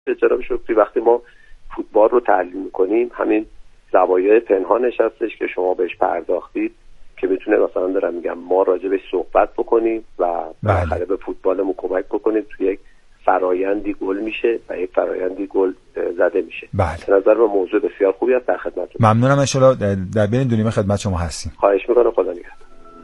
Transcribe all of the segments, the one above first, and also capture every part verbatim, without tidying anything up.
جناب شکری وقتی ما فوتبال رو تحلیل میکنیم همین زوایای پنهانش هستش که شما بهش پرداختید که بتونه مثلا دارم میگم ما راجع بهش صحبت بکنیم و بالاخره به فوتبالمون کمک بکنیم توی یک فرایندی گل میشه و یک فرایندی گل زده میشه. بله. به نظر من موضوع بسیار خوبی است. در خدمتتون. ممنونم. ان شاء الله در بین دو نیمه خدمت شما هستیم. خواهش میکنم. خدا نگهدار.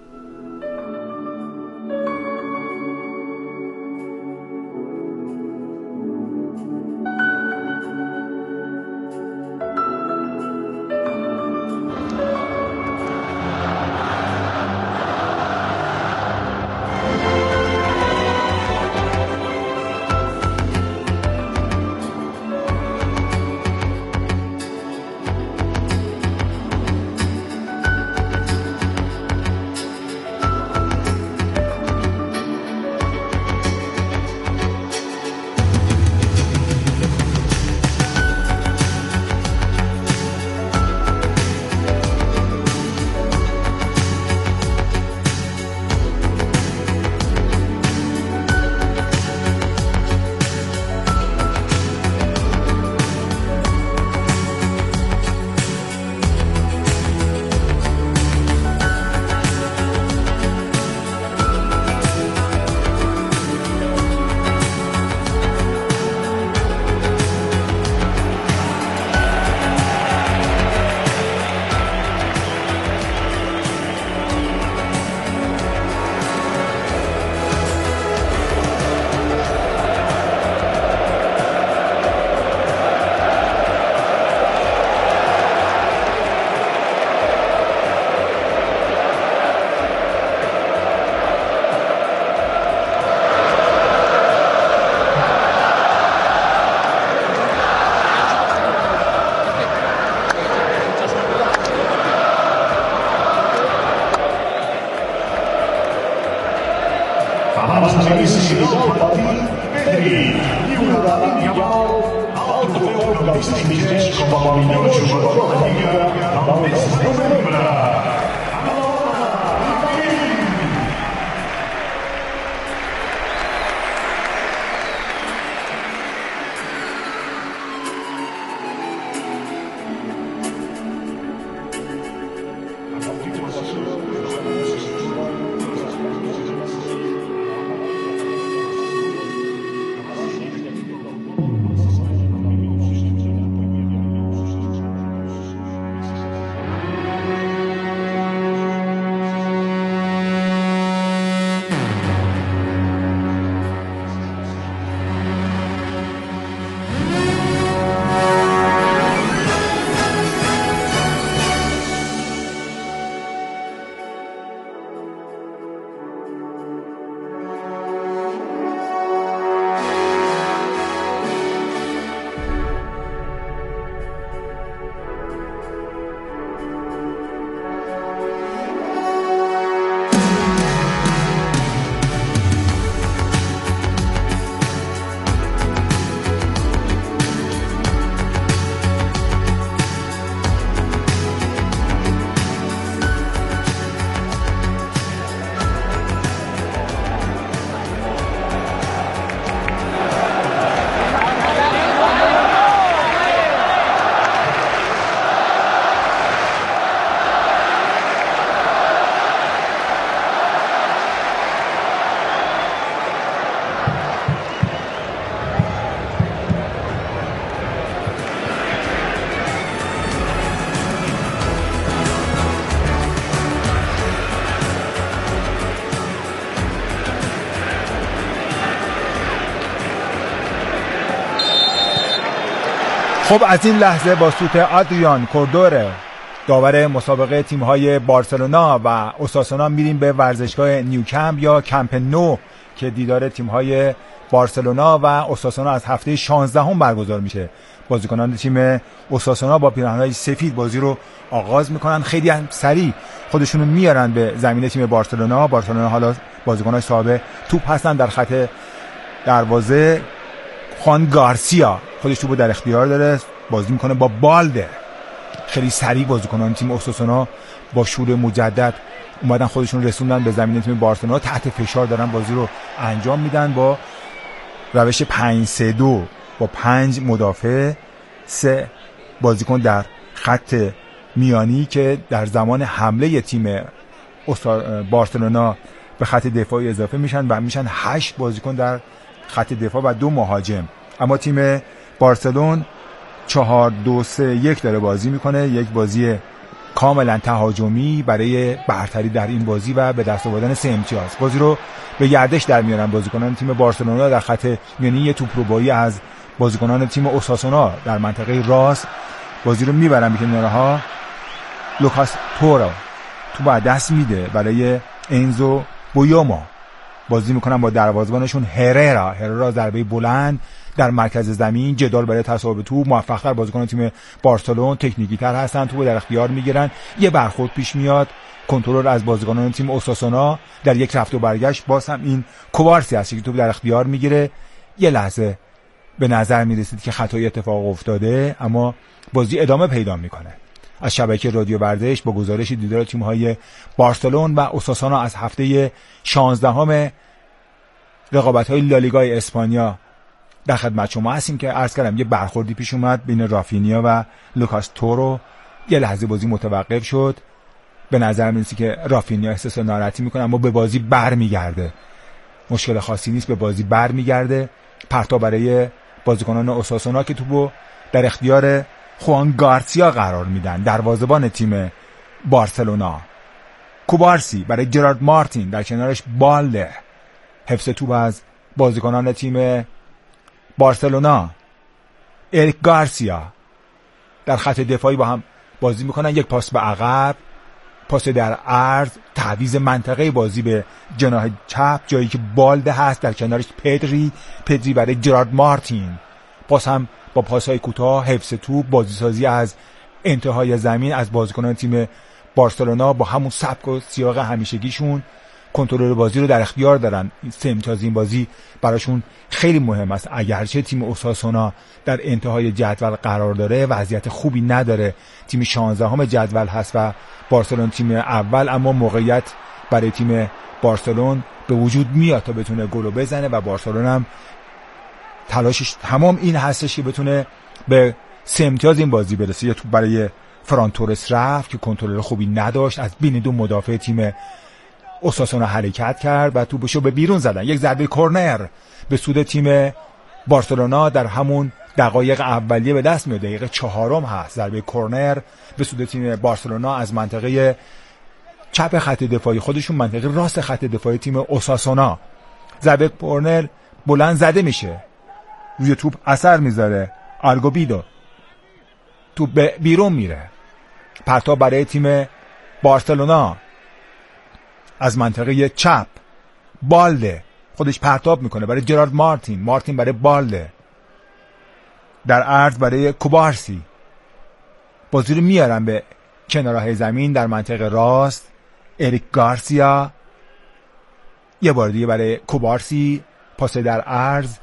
خب از این لحظه با سوت آدریان کوردور داور مسابقه تیم‌های بارسلونا و اوساسونا میریم به ورزشگاه نیوکمپ یا کمپ نو که دیدار تیم‌های بارسلونا و اوساسونا از هفته شانزدهم برگزار میشه. بازیکنان تیم اوساسونا با پیراهن‌های سفید بازی رو آغاز میکنن، خیلی هم سریع خودشونو میارن به زمین تیم بارسلونا. بارسلونا حالا بازیکن‌های صاحب توپ هستن در خط دروازه. خوان گارسیا خودش توپو در اختیار داره، بازی میکنه با بالده. خیلی سریع بازیکنان تیم اوساسونا با شور مجدد اومدن خودشون رسوندن به زمین تیم بارسلونا، تحت فشار دارن بازی رو انجام میدن با روش پنج سه دو با پنج مدافع، سه بازیکن در خط میانی که در زمان حمله تیم بارسلونا به خط دفاعی اضافه میشن و میشن هشت بازیکن در خط دفاع و دو مهاجم. اما تیم بارسلون چهار دو سه یک داره بازی میکنه، یک بازی کاملا تهاجمی برای برتری در این بازی و به دست آوردن سه امتیاز. بازی رو به گردش در میارن بازیکنان تیم بارسلونا در خط میانی، یه توپ‌ربایی از بازیکنان تیم اوساسونا در منطقه راست بازی رو میبرن به کنارها. لوکاس تورو تو بعد دست میده برای انزو بویوما، بازی میکنن با دروازه‌بانشون هررا. هررا ضربه بلند در مرکز زمین، جدال برای تصاحب توپ، موفق‌تر بازیکن تیم بارسلون، تکنیکی‌تر هستن، توپو در اختیار میگیرن، یه برخورد پیش میاد، کنترل از بازیکنان تیم اوساسونا در یک رفت و برگشت. باز هم این کوارسی هست که توپ در اختیار میگیره. یه لحظه به نظر میرسید که خطای اتفاق افتاده، اما بازی ادامه پیدا میکنه. از شبکه رادیو ورزش با گزارش دیدار تیم‌های بارسلون و اوساسونا از هفته شانزدهم رقابت‌های لالیگای اسپانیا در خدمت شما هستیم که عرض کردم یه برخوردی پیش اومد بین رافینیا و لوکاس تورو. یه لحظه بازی متوقف شد، به نظر میاد که رافینیا احساس ناراحتی میکنه اما به بازی برمیگرده. مشکل خاصی نیست، به بازی برمیگرده. پرتاب برای بازیکنان اوساسونا که توپو در اختیار خوان گارسیا قرار میدن، دروازه‌بان تیم بارسلونا. کوبارسی برای جرارد مارتین، در کنارش بالده. حفظ توپ از بازیکنان تیم بارسلونا. اریک گارسیا در خط دفاعی با هم بازی میکنن، یک پاس به عقب، پاس در عرض، تعویض منطقه بازی به جناح چپ جایی که بالده هست، در کنارش پدری پدری برای جرارد مارتین. پاس هم با پاس‌های کوتاه، حفظ توپ، بازیسازی از انتهای زمین از بازیکنان تیم بارسلونا با همون سبک و سیاق همیشگیشون کنترل بازی رو در اختیار دارن. سه امتیاز این بازی براشون خیلی مهم است. اگرچه تیم اوساسونا در انتهای جدول قرار داره، وضعیت خوبی نداره، تیم شانزدهم جدول هست و بارسلون تیم اول، اما موقعیت برای تیم بارسلون به وجود میاد تا بتونه گل بزنه و بارسلون هم تلاشش تمام این هستش که بتونه به سه امتیاز این بازی برسه. یه توپ برای فران تورس رفت که کنترل خوبی نداشت، از بین دو مدافع تیم اوساسونا حرکت کرد و توپشو به بیرون زدن. یک ضربه کرنر به سود تیم بارسلونا در همون دقایق اولیه به دست میاد. دقیقه چهارم هست. ضربه کرنر به سود تیم بارسلونا از منطقه چپ خط دفاعی خودشون، منطقه راست خط دفاعی تیم اوساسونا. ضربه کرنر بلند زده میشه، روی توپ اثر میذاره، آلگوبیدو توپ به بیرون میره. پرتاب برای تیم بارسلونا از منطقه چپ، بالده خودش پرتاب میکنه برای جرارد مارتین، مارتین برای بالده، در عرض برای کوبارسی. بازی رو میارن به کنارهای زمین در منطقه راست. اریک گارسیا یه بار دیگه برای کوبارسی، پاس در عرض،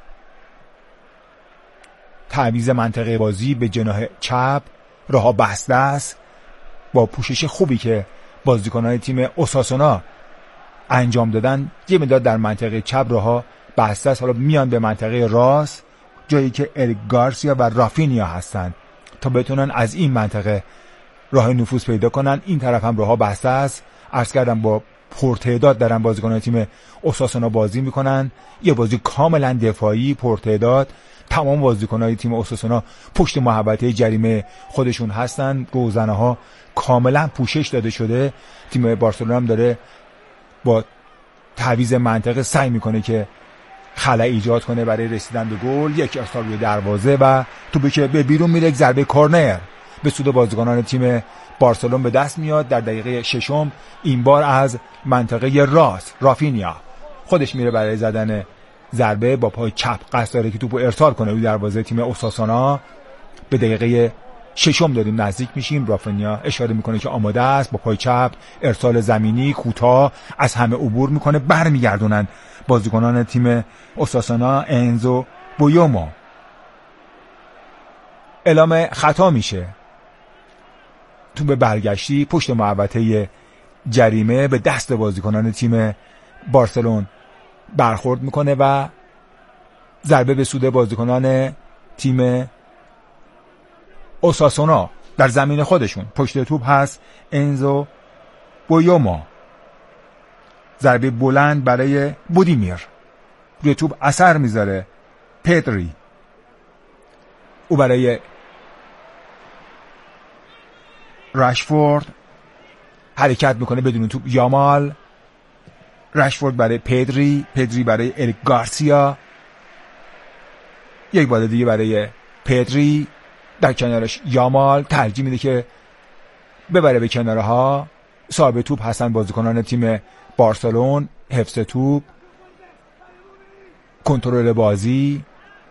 تعویض منطقه بازی به جناح چپ، راهها بسته است. با پوشش خوبی که بازیکنان تیم اوساسونا انجام دادن، یه مقدار در منطقه چپ راهها بسته است. حالا میان به منطقه راست جایی که اریک گارسیا و رافینیا هستن تا بتونن از این منطقه راه نفوذ پیدا کنن. این طرف هم راهها بسته است. عرض کردم با پرتعداد دارن بازیکنان تیم اوساسونا بازی میکنن، یه بازی کاملا دفاعی پرتعداد. تمام بازیکنان تیم اوساسونا پشت محوطه جریمه خودشون هستن، روزنه ها کاملا پوشش داده شده. تیم بارسلونا هم داره با تعویض منطقه سعی میکنه که خلأ ایجاد کنه برای رسیدن به گل. یک ارسال روی دروازه و توپی که به بیرون میره، ضربه کرنر به سود بازیکنان تیم بارسلون به دست میاد در دقیقه ششم. این بار از منطقه راست رافینیا خودش میره برای زدن ضربه، با پای چپ قصد داره که توپو ارسال کنه روی دروازه تیم اوساسونا. به دقیقه ششم داریم نزدیک میشیم. رافینیا اشاره میکنه که آماده است، با پای چپ ارسال زمینی کوتاه از همه عبور میکنه، برمیگردونن بازیکنان تیم اوساسونا. انزو بویوما اعلام خطا میشه، توپ برگشتی پشت محوطه جریمه به دست بازیکنان تیم بارسلون برخورد میکنه و ضربه به سود بازیکنان تیم اوساسونا در زمین خودشون. پشت توپ هست انزو بویوما. ضربه بلند برای بودیمیر، روی توپ اثر میذاره پدری، او برای رشفورد حرکت میکنه بدون توپ. یامال، رشفورد برای پدری، پدری برای اریک گارسیا، یک بال دیگه برای پدری، در کنارش یامال ترجیح میده که ببره به کنارها. صاحب توپ هستن بازیکنان تیم بارسلون، حفظ توپ، کنترل بازی،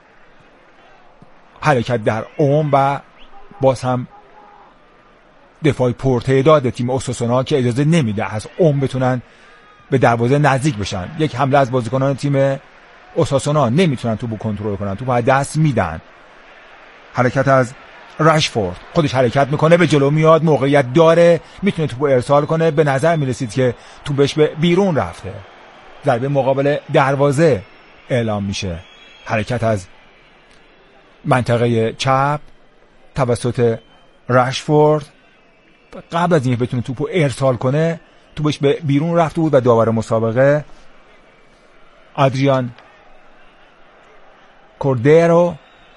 حرکت در عمق و باز هم دفاع پرتعداد تیم اوساسونا که اجازه نمیده از عمق بتونن به دروازه نزدیک بشن. یک حمله از بازیکنان تیم اوساسونا نمیتونن توپو کنترل کنن، توپو از دست میدن. حرکت از رشفورد، خودش حرکت میکنه، به جلو میاد، موقعیت داره، میتونه توپو ارسال کنه. به نظر میرسید که توپش به بیرون رفته. ضربه مقابل دروازه اعلام میشه. حرکت از منطقه چپ توسط رشفورد، قبل از اینکه بتونه توپو ارسال کنه توپش به بیرون رفته بود و داور مسابقه آدریان کوردرو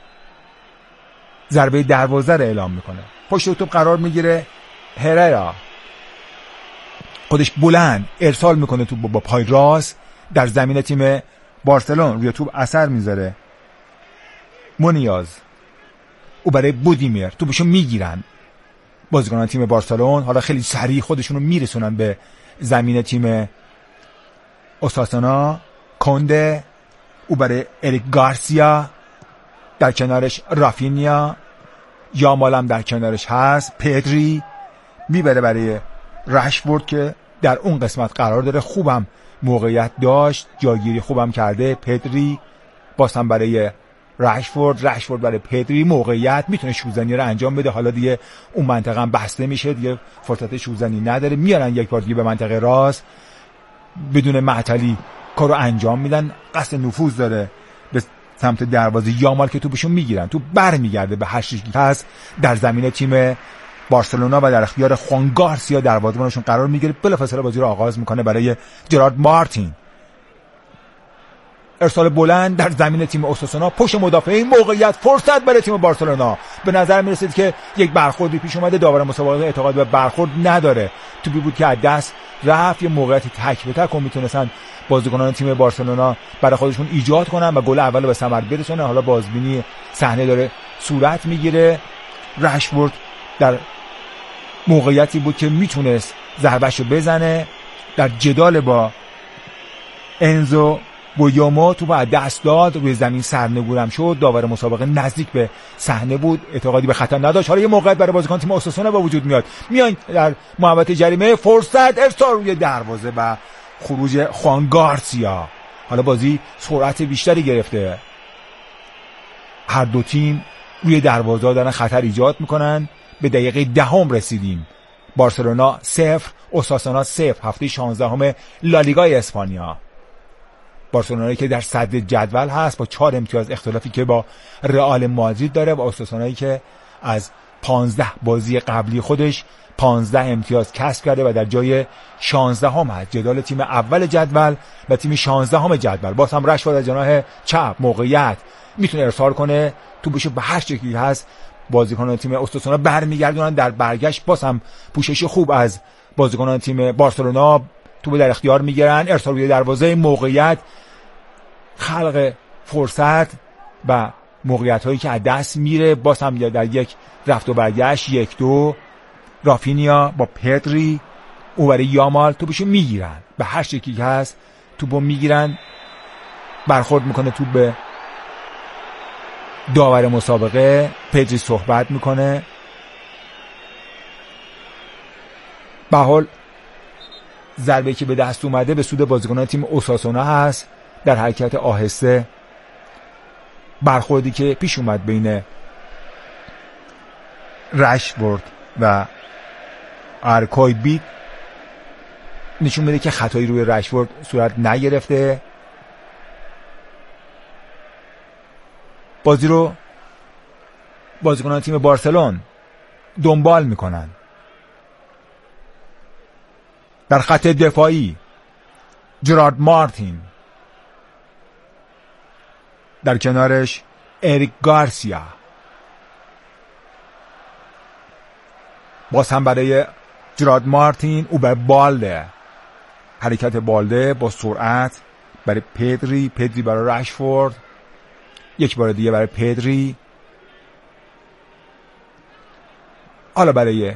ضربه دروازه رو اعلام میکنه. پشت توپ قرار میگیره هررا، خودش بلند ارسال میکنه توپ با پای راست در زمین تیم بارسلون، روی توپ اثر میذاره مونیاز، او برای بودیمیر، توپشو میگیرن بازیکنان تیم بارسلون. حالا خیلی سریع خودشونو میرسونن به زمین تیم اوساسونا. کنده، او برای اریک گارسیا، در کنارش رافینیا، یامال هم در کنارش هست. پدری میبره برای رشفورد که در اون قسمت قرار داره، خوبم موقعیت داشت، جاگیری خوبم کرده. پدری باز هم برای رشفورد، رشفورد برای پدری، موقعیت، میتونه شوزنی رو انجام بده. حالا دیگه اون منطقه هم بسته میشه، دیگه فرصت شوزنی نداره. میارن یک بار دیگه به منطقه راست، بدون معطلی کارو انجام میدن. قصد نفوذ داره به سمت دروازه یامال که توپشون میگیرن، توپ برمیگرده به هشت هست در زمین تیم بارسلونا و در اختیار خوان گارسیا دروازه‌بانشون قرار میگیره. بلافاصله بازی رو آغاز میکنه برای جرارد مارتین. ارسال بلند در زمین تیم اوساسونا، پشت مدافعین، موقعیت، فرصت برای تیم بارسلونا. به نظر میرسید که یک برخوردی پیش اومده، داور مسابقه اعتقاد به برخورد نداره. توپی بود که از دست رفت، یه موقعیتی تک به تک میتونستن بازیکنان تیم بارسلونا برای خودشون ایجاد کنن و گل اول به ثمر برسونن. حالا بازبینی صحنه داره صورت میگیره. رشفورد در موقعیتی بود که میتونست ضربهشو بزنه، در جدال با انزو بویوما توپ از دست داد، روی زمین سرنگونم شد. داور مسابقه نزدیک به صحنه بود، اعتقادی به خطا نداشت. حالا یه موقعیت برای بازیکن تیم اوساسونا با وجود میاد، میان در محوطه جریمه، فرصت، ارسال روی دروازه و خروج خوان گارسیا. حالا بازی سرعت بیشتری گرفته، هر دو تیم روی دروازه دارن خطر ایجاد میکنن. به دقیقه دهم رسیدیم. بارسلونا صفر، اوساسونا صفر. هفته شانزدهم لالیگای اسپانیا. بارسلونایی که در صدر جدول هست با چهار امتیاز، اختلافی که با رئال مادرید داره، و اوساسونایی که از پانزده بازی قبلی خودش پانزده امتیاز کسب کرده و در جای شانزدهم هست. جدال تیم اول جدول و تیم شانزدهم جدول. باز هم رشفورد از جناح چپ، موقعیت، میتونه ارسال کنه، توپشو به هر شکلی هست بازیکنان تیم اوساسونا برمیگردونن. در برگشت باز هم پوشش خوب از بازیکنان تیم بارسلونا، توپ در اختیار میگیرن، ارسال روی دروازه، موقعیت، خلق فرصت و موقعیت هایی که از دست میره. باز هم در یک رفت و برگشت، یک دو، رافینیا با پدری، او برای یامال، توپشو میگیرن، به هر شکلی که هست توپو میگیرن. برخورد میکنه توپ به داور مسابقه، پدری صحبت میکنه. به حال ضربه که به دست اومده به سود بازیکنان تیم اوساسونا هست. در حرکت آهسته برخوردی که پیش اومد بین رشفورد و آرکوی بیت نشون میده که خطایی روی رشفورد صورت نگرفته. بازی رو بازیکنان تیم بارسلون دنبال میکنن. در خط دفاعی جرارد مارتین، در کنارش اریک گارسیا. باز هم برای جرارد مارتین او به بالده، حرکت بالده با سرعت برای پدری، پدری برای رشفورد، یک بار دیگه برای پدری. حالا برای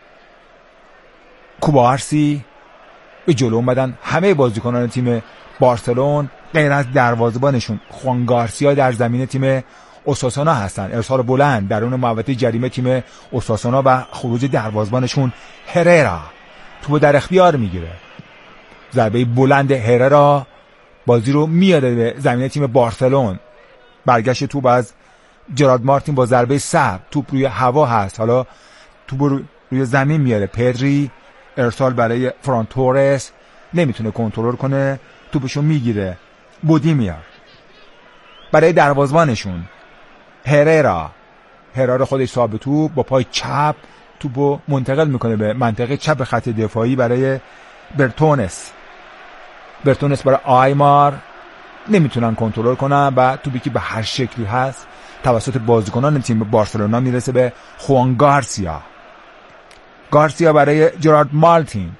کوبارسی به جلو اومدن همه بازیکنان تیم بارسلون غیر از دروازه‌بانشون خوان گارسیا در زمین تیم اوساسونا هستن. ارسال بلند درون محوطه جریمه تیم اوساسونا و خروج دروازه‌بانشون هررا توپو در اختیار میگیره. ضربه بلند هررا بازی رو میاره به زمین تیم بارسلون. برگشت توپ از جرارد مارتین با ضربه سر، توپ روی هوا هست، حالا توپ رو روی زمین میاره. پدری ارسال برای فران تورس، نمیتونه کنترل کنه، توپشو میگیره. بودی میاد برای دروازه‌بانشون هررا، هررا خودش صاحب توپ با پای چپ توپو منتقل میکنه به منطقه چپ خط دفاعی برای برتونس. برتونس برای آیمار، نمیتونن کنترل کنن و توپی که به هر شکلی هست توسط بازیکنان تیم بارسلونا میرسه به خوان گارسیا. گارسیا برای جرارد مارتین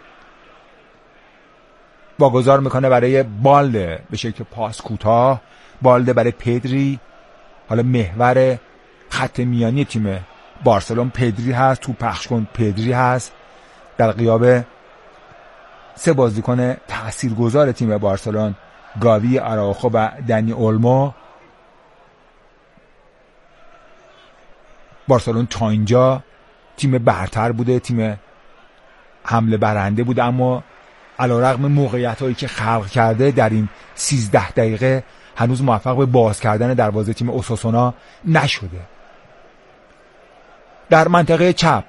واگذار میکنه برای بالده به شکل پاس کوتاه. بالده برای پدری، حالا محور خط میانی تیم بارسلون پدری هست، تو پخش کن پدری هست در غیاب سه بازیکن تاثیرگذار تیم بارسلون، گاوی، آراوخو و دنی اولمو. بارسلون تا اینجا تیم برتر بوده، تیم حمله برنده بوده، اما علیرغم موقعیت‌هایی که خلق کرده در این سیزده دقیقه هنوز موفق به باز کردن دروازه تیم اوساسونا نشده. در منطقه چپ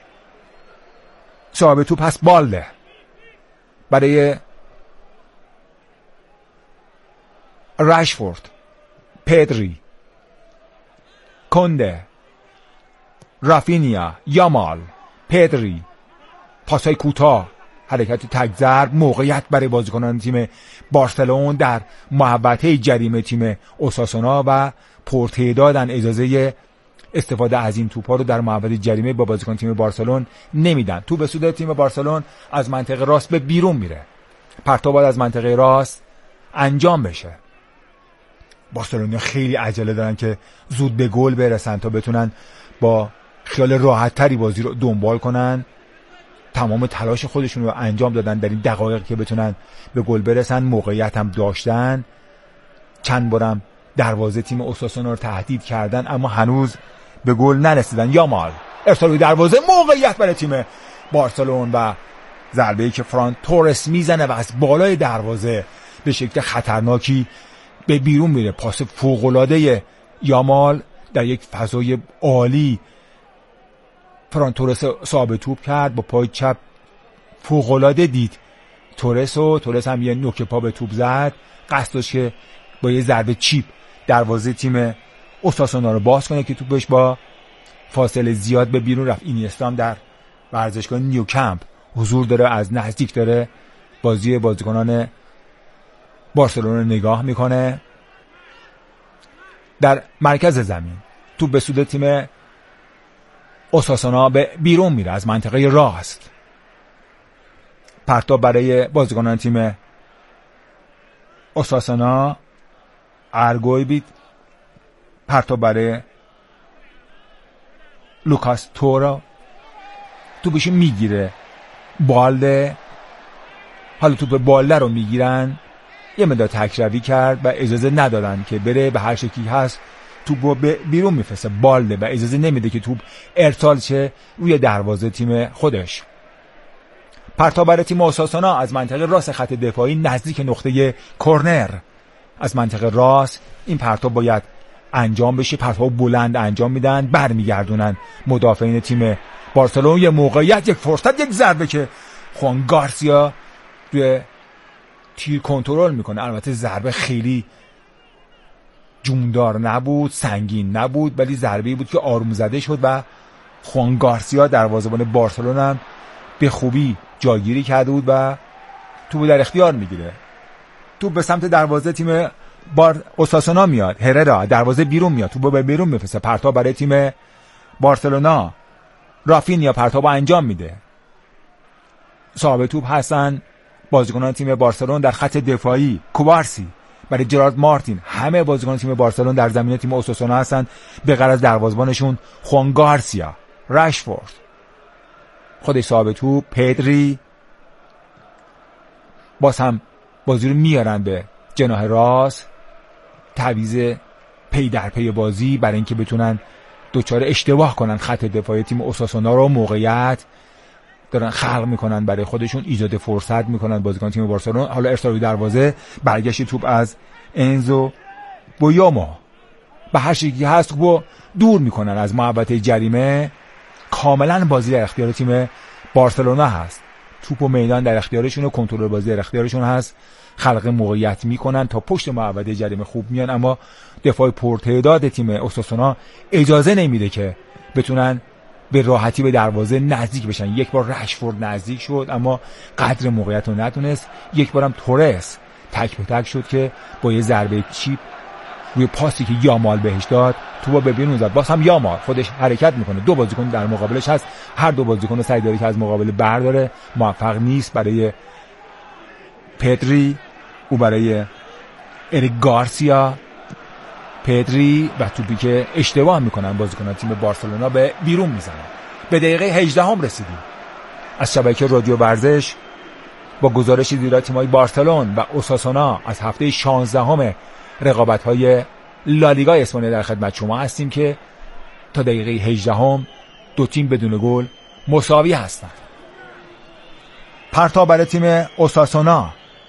صاحب توپ پس بالده برای رشفورد، پدری، کنده، رافینیا، یامال، پدری. پاسای کوتاه، حرکت تک ضرب، موقعیت برای بازیکنان تیم بارسلون در محوطه جریمه تیم اوساسونا و پرتعدادن اجازه استفاده از این توپا رو در محوطه جریمه با بازیکن تیم بارسلون نمیدن. توپ به سود تیم بارسلون از منطقه راست به بیرون میره. پرتاب باید از منطقه راست انجام بشه. بارسلونیا خیلی عجله دارن که زود به گل برسن تا بتونن با خیال راحت تری بازی رو دنبال کنن. تمام تلاش خودشون رو انجام دادن در این دقایق که بتونن به گل برسن. موقعیت هم داشتن، چند بارم دروازه تیم اوساسونا رو تهدید کردن اما هنوز به گل نرسیدن. یامال ارسال دروازه، موقعیت برای تیم بارسلون و ضربه‌ای که فران تورس میزنه و از بالای دروازه به شکل خطرناکی به بیرون میره. پاس فوق‌العاده یامال در یک فضای عالی فران تورس صاحب توپ کرد، با پای چپ فوق‌العاده دید تورس و تورس هم یه نوک پا به توپ زد. قصد داشت که با یه ضربه چیپ دروازه تیم اوساسونا رو باز کنه که توپش با فاصله زیاد به بیرون رفت. اینیستا هم در ورزشگاه نیوکمپ حضور داره، از نزدیک داره بازی بازیکنان بارسلون رو نگاه میکنه. در مرکز زمین توپ به سود تیم اوساسونا به بیرون میره از منطقه راست. پرتاب برای بازیکنان تیم اوساسونا، ارگوی بیت پرتاب برای لوکاس تورا، توپش میگیره بالده. حالا توپ بالده رو میگیرن، یه مدار تکروی کرد و اجازه ندادن که بره، به هر شکلی هست توپ به بیرون میفرسته بالده و اجازه نمیده که توپ ارسال شه روی دروازه تیم خودش. پرتاب برای تیم اوساسونا از منطقه راست خط دفاعی نزدیک نقطه کرنر. از منطقه راست این پرتاب باید انجام بشه، پرتاب بلند انجام میدن، برمیگردونن مدافعین تیم بارسلون. یه موقعیت، یک فرصت، یک ضربه که خوان گارسیا روی تیر کنترل میکنه. البته ضربه خیلی جوندار نبود، سنگین نبود، ولی ضربه‌ای بود که آروم زده شد و خوان گارسیا دروازه‌بان بارسلونا هم به خوبی جایگیری کرده بود و توپ در اختیار میگیره. توپ به سمت دروازه تیم بار اوساسونا میاد، هررا دروازه بیرون میاد، توپ به بیرون میفرسته، پرتاب برای تیم بارسلونا، رافینیا پرتاب انجام میده. صاحب توپ هستن بازیکنان تیم بارسلون در خط دفاعی، کوبارسی برای جرارد مارتین. همه بازیکنان تیم بارسلون در زمین تیم اوساسونا هستن به غیر از دروازه‌بانشون خوان گارسیا. راشفورد خودش صاحب توپ، پدری باز هم بازی رو میارن به جناح راست، تعویض پی در پی بازی برای اینکه بتونن دوچار اشتباه کنن خط دفاعی تیم اوساسونا رو. موقعیت دارن خلق میکنن برای خودشون، ایجاد فرصت میکنن بازیکن تیم بارسلون. حالا ارسال دروازه، برگشت توپ از انزو بویومو به هر شکلی هست توپو دور میکنن از محوطه جریمه. کاملا بازی در اختیار تیم بارسلونا هست، توپ و میدان در اختیارشون و کنترل بازی در اختیارشون هست. خلق موقعیت میکنن تا پشت محوطه جریمه خوب میان، اما دفاع پرتعداد تیم اوساسونا اجازه نمیده که بتونن به راحتی به دروازه نزدیک بشن. یک بار راشفورد نزدیک شد اما قدر موقعیت رو نتونست. یک بارم تورس تک به تک شد که با یه ضربه چیپ روی پاسی که یامال بهش داد توپو به بیرون زد. باز هم یامال خودش حرکت میکنه، دو بازیکن در مقابلش هست، هر دو بازیکن رو سعی داره که از مقابل برداره، موفق نیست. برای پدری، او برای اریک گارسیا، پدری و توپی که اشتباه میکنن بازیکنان تیم بارسلونا به بیرون میزنن. به دقیقه هجده هم رسیدیم. از شبکه رادیو ورزش با گزارش دیدار تیم‌های بارسلون و اوساسونا از هفته شانزدهم رقابت‌های لالیگا اسپانیا در خدمت شما هستیم که تا دقیقه هجده هم دو تیم بدون گل مساوی هستند. پرتاب برای تیم اوساسونا،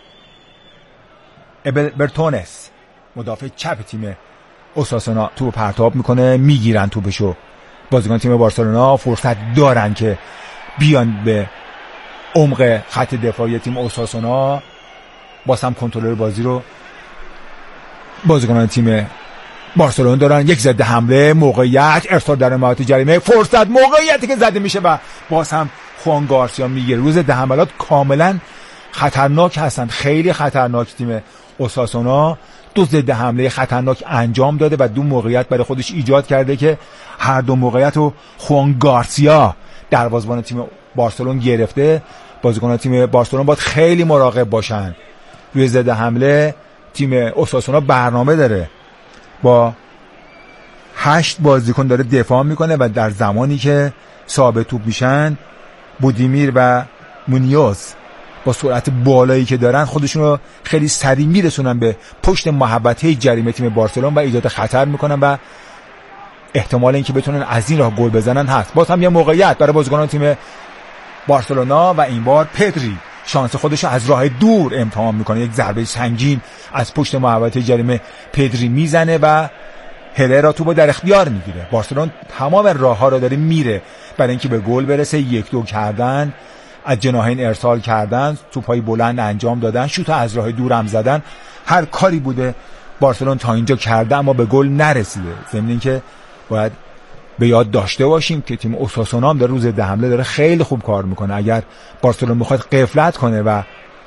ابل برتونس مدافع چپ تیم اوساسونا توپ پرتاب میکنه، میگیرن توپشو. بازیکن تیم بارسلونا فرصت دارن که بیان به عمق خط دفاعی تیم اوساسونا، باز هم کنترل بازی رو بازیکنان تیم بارسلونا دارن. یک ضد حمله، موقعیت، ارسال در محوطه جریمه، فرصت، موقعیتی که زده میشه و باز هم خوان گارسیا میگیره. روز ده حملات کاملا خطرناک هستند، خیلی خطرناک. تیم اوساسونا دو ضد حمله خطرناک انجام داده و دو موقعیت برای خودش ایجاد کرده که هر دو موقعیت رو خوان گارسیا دروازه‌بان تیم بارسلون گرفته. بازیکنان تیم بارسلون باید خیلی مراقب باشن. روی ضد حمله تیم اوساسونا برنامه داره، با هشت بازیکن داره دفاع میکنه و در زمانی که صاحب توپ میشن بودیمیر و مونیوز با سرعت بالایی که دارن خودشون رو خیلی سریع میرسونن به پشت محوطه جریمه تیم بارسلون و ایجاد خطر میکنن و احتمال اینکه بتونن از این راه گل بزنن هست. باز هم یه موقعیت برای بازیکنان تیم بارسلونا و این بار پدری شانس خودش رو از راه دور امتحان میکنه. یک ضربه سنگین از پشت محوطه جریمه پدری میزنه و هررا توپو در اختیار میگیره. بارسلون تمام راهها رو داره میره برای اینکه به گل برسه. یک دو کردن، از جناحین ارسال کردن، توپای بلند انجام دادن، شوت از راه دور هم زدن. هر کاری بوده بارسلون تا اینجا کرده اما به گل نرسیده. ضمن اینکه باید به یاد داشته باشیم که تیم اوساسونا هم در روز ده حمله داره خیلی خوب کار میکنه. اگر بارسلون میخواد غفلت کنه و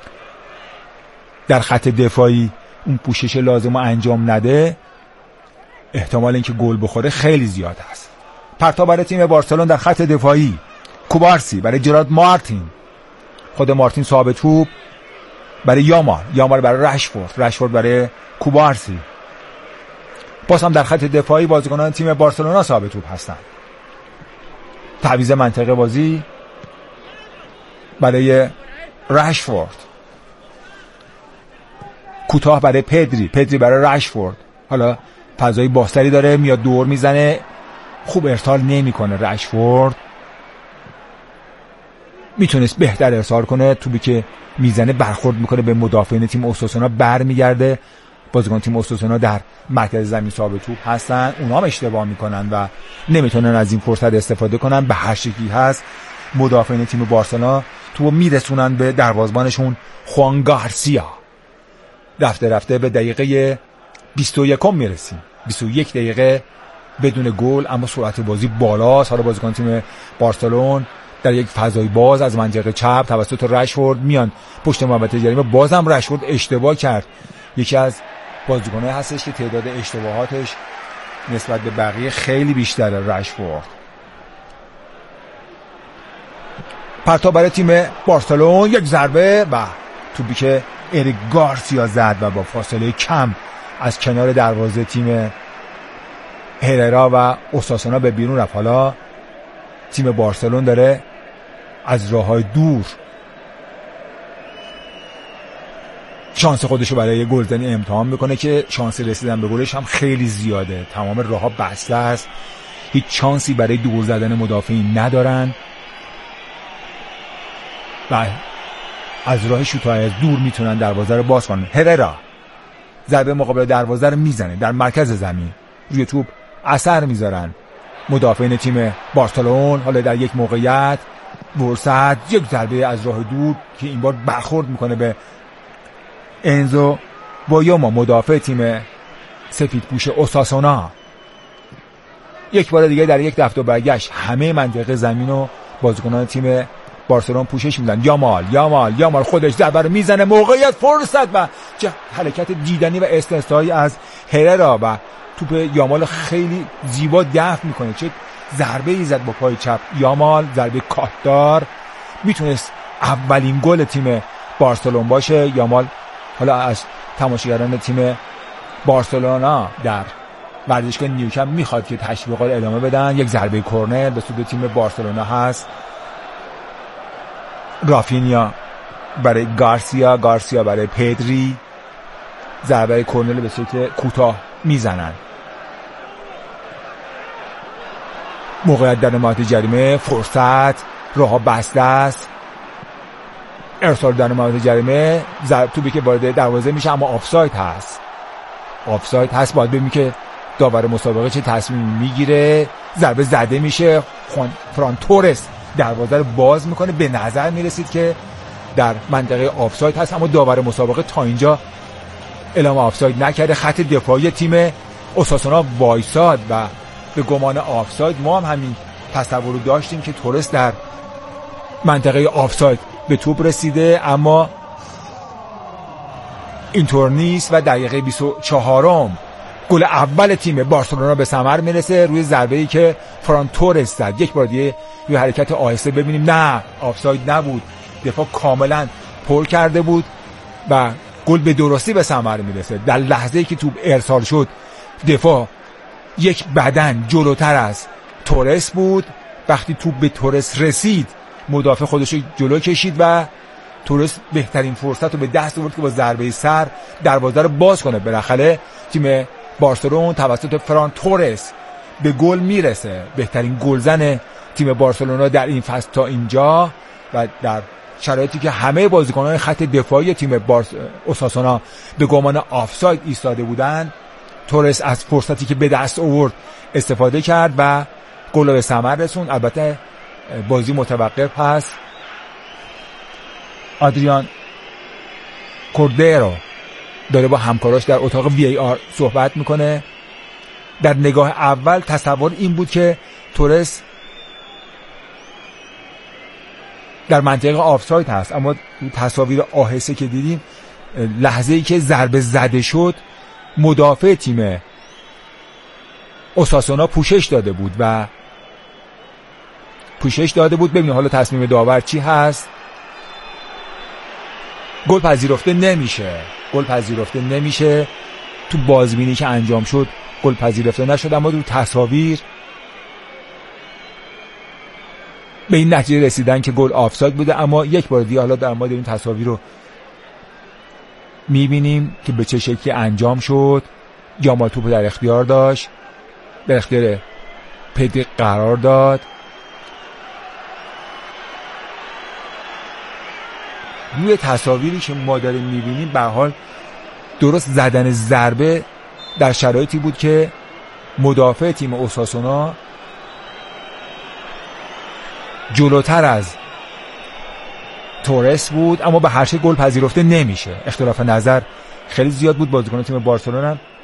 در خط دفاعی اون پوشش لازم رو انجام نده، احتمال اینکه گل بخوره خیلی زیاد است. پرتاب برای تیم بارسلون در خط دفاعی، کوبارسی برای جرارد مارتین، خود مارتین صاحب توپ برای یامال، یامال برای راشفورد، راشفورد برای کوبارسی. باز هم در خط دفاعی بازیکنان تیم بارسلونا صاحب توپ هستند. تعویض منطقه بازی برای راشفورد، کوتاه برای پدری، پدری برای راشفورد. حالا فضای باستری داره، میاد دور میزنه، خوب ارسال نمیکنه. راشفورد میتونست بهتر ارسال کنه، توپی که میزنه برخورد میکنه به مدافعین تیم اوساسونا، برمیگرده. بازیکن تیم اوساسونا در مرکز زمین صاحب توپ هستن، اونا هم اشتباه میکنن و نمیتونن از این فرصت استفاده کنن. به هر شکلی هست مدافعین تیم بارسلونا توپو میرسونن به دروازه‌بانشون خوان گارسیا. رفته رفته به دقیقه بیست و یک میرسیم. بیست و یک دقیقه بدون گل، اما سرعت بازی بالاست. حالا بازیکن تیم بارسلون در یک فضای باز از منطقه چپ توسط رشفورد میان پشت محوطه جریمه، بازم رشفورد اشتباه کرد. یکی از بازیکن‌ها هستش که تعداد اشتباهاتش نسبت به بقیه خیلی بیشتره. رشفورد پرتاب برای تیم بارسلون، یک ضربه و توپی که اریک گارسیا زد و با فاصله کم از کنار دروازه تیم هررا و اوساسونا به بیرون رفت. حالا تیم بارسلون داره از راه‌های دور شانس خودشو برای گلزنی امتحان میکنه که شانس رسیدن به گلش هم خیلی زیاده. تمام راه‌ها بسته است، هیچ شانسی برای دور زدن مدافعین ندارن و از راه شوت‌های از دور میتونن دروازه رو باز کنن. هررا ضربه مقابل دروازه رو میزنه در مرکز زمین، روی توپ اثر میذارن مدافعین تیم بارسلون. حالا در یک موقعیت فرصت، یک ضربه از راه دور که این بار برخورد میکنه به انزو بایوما، مدافع تیم سفیدپوش اوساسونا. یک بار دیگه در یک دفع و برگشت همه منطقه زمین و بازیکنان تیم بارسلون پوشش میدن. یامال یامال یامال خودش ضربه رو میزنه، موقعیت، فرصت و چه حرکت دیدنی و استثنایی از هررا و توپ یامال خیلی زیبا دفع میکنه. چه ضربه ای زد با پای چپ یامال، ضربه کاتدار، میتونست اولین گل تیم بارسلون باشه. یامال حالا از تماشاگران تیم بارسلونا در ورزشگاه نیوکمپ میخواد که تشویقات ادامه بدن. یک ضربه کرنر به سود تیم بارسلونا هست. رافینیا برای گارسیا، گارسیا برای پدری، ضربه کرنر به شکل کوتاه میزنن. موقعیت در نمایت جریمه، فرصت، راه بسته است، ارسال در نمایت جریمه، ضرب توپی که وارد دروازه میشه اما آفساید هست. آفساید هست، باید ببینیم که داور مسابقه چه تصمیمی میگیره. ضربه زده میشه، فران تورس دروازه رو باز میکنه. به نظر میرسید که در منطقه آفساید هست، اما داور مسابقه تا اینجا اعلام آفساید نکرده. خط دفاعی تیم اوساسونا وایساد و به گمان آفساید. ما هم همین تصور رو داشتیم که تورس در منطقه آفساید به توپ رسیده، اما اینطور نیست و دقیقه بیست و چهارم گل اول تیم بارسلونا به ثمر میرسه روی ضربه‌ای که فران تورس زد. یک بار دیگه روی حرکت آهسته ببینیم، نه آفساید نبود، دفاع کاملا پر کرده بود و گل به درستی به ثمر میرسه. در لحظه‌ای که توپ ارسال شد دفاع یک بدن جلوتر از تورس بود. وقتی توپ به تورس رسید مدافع خودش رو جلو کشید و تورس بهترین فرصت رو به دست آورد که با ضربه سر دروازه رو باز کنه. بالاخره تیم بارسلون توسط فران تورس به گل میرسه. بهترین گلزن تیم بارسلونا در این فصل تا اینجا و در شرایطی که همه بازیکنان خط دفاعی تیم بارس اوساسونا به گمان آفساید ایستاده بودند، تورس از فرصتی که به دست آورد استفاده کرد و گل رو به ثمر رسوند. البته بازی متوقف هست. آدریان کوردرو داره با همکاراش در اتاق وی ای آر صحبت میکنه. در نگاه اول تصور این بود که تورس در منطقه آفساید هست، اما تصاویر آهسته که دیدیم لحظه‌ای که ضربه زده شد مدافع تیم اوساسونا پوشش داده بود و پوشش داده بود. ببینید حالا تصمیم داور چی هست. گل پذیرفته نمیشه. گل پذیرفته نمیشه. تو بازبینی که انجام شد گل پذیرفته نشد، اما تو تصاویر به این نتیجه رسیدن که گل آفساید بوده. اما یک بار دیگه حالا در مورد این تصاویر رو میبینیم که به چه شکلی انجام شد. یامال توپ در اختیار داشت، در اختیار پدری قرار داد. روی تصاویری که ما داریم میبینیم به حال درست زدن ضربه در شرایطی بود که مدافع تیم اوساسونا جلوتر از تورس بود، اما به هر شکل گل پذیرفته نمیشه. اختلاف نظر خیلی زیاد بود. بازیکن تیم بارسلونا